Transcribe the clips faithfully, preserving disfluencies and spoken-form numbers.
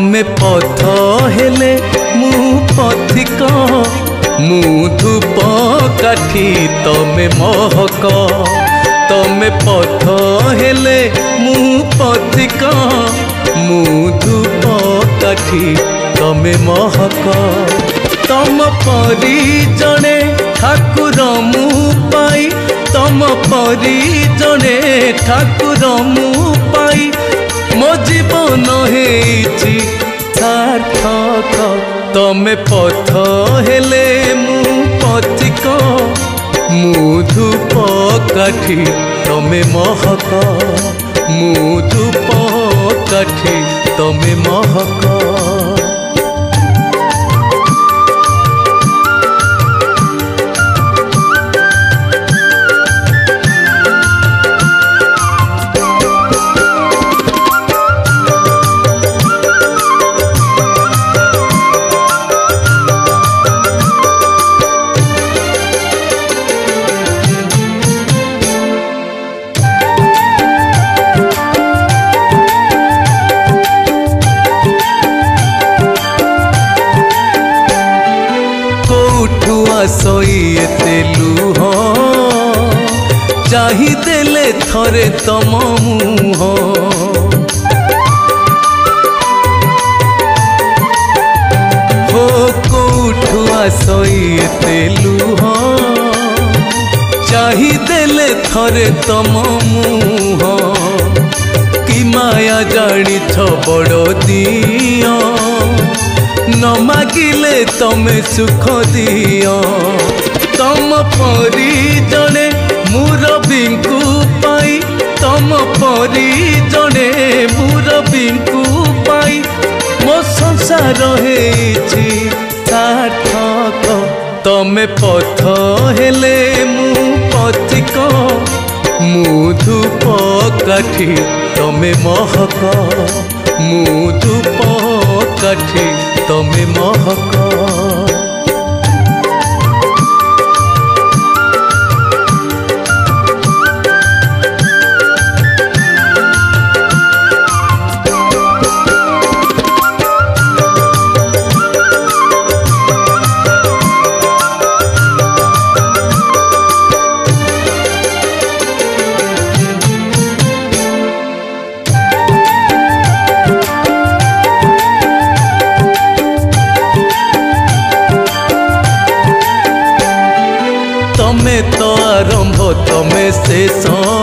तमे पथ हेले मु पथिक मु धूप काठी तमे महक तमे पथ हेले मु पथिक मु धूप काठी तमे महक तम परी जने ठाकुर मु पाई तम परी जने ठाकुर मु पाई मो जीवन हेची सार्थक तमे पथ हेले मु पथिक मु धूप काठी तमे महक मु धूप काठी तमे महक सोईते लुह चाही देले थरे तम मुह हो कोठुआ सोईते लुह चाही देले थरे तम मुह कि माया जानी छ बड़ दिया न मागिले तमे सुख दियो तम परी जने मुरबींकु पाई तम परी जने मुरबींकु पाई मो संसार हेची सार्थक तमे पथ हेले मु पथिक मु धूप काठी तमे महक मु धूप काठी तमे महक तमे तो आरंभ तमे शेष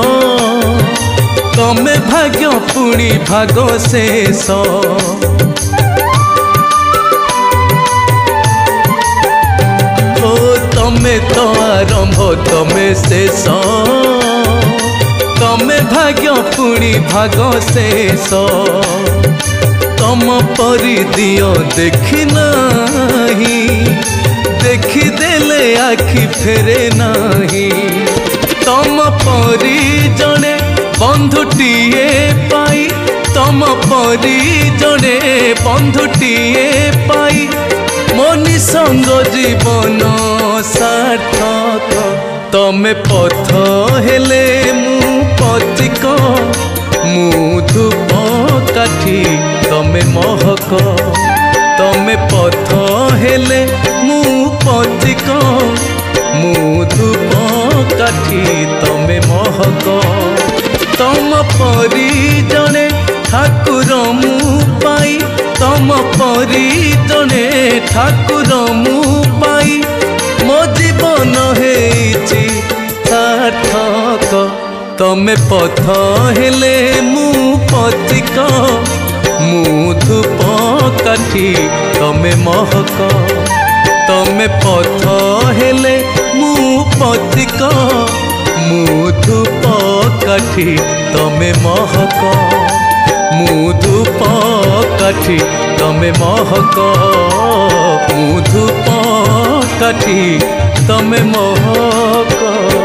तमे भाग्य पुणी भाग शेष ओ तमे तो आरंभ तमे शेष तमे भाग्य पुणी भाग शेष तम परी दियो देखी नाही देखी देले आखि फेरे नाही तम परी जने बंधुटीए पाई तम परी जने बंधुटीए पाई मनी संग जीवन सार्थक तमे पथ हेले मु पथिक मु धूप काठी तमे महक तमे पथ हेले मु पथिक मु धूप काठी तमे महक तम परी जने ठाकुर मु पाई तम परी जने ठाकुर मु पाई मो जीवन हेची सार्थक तमे पथ हेले मु पथिक मु धूप काठी तमे महक तमे पथ हेले मु पथिक मु धूप काठी तमे महक मु धूप काठी तमे महक मु धूप काठी तमे महक।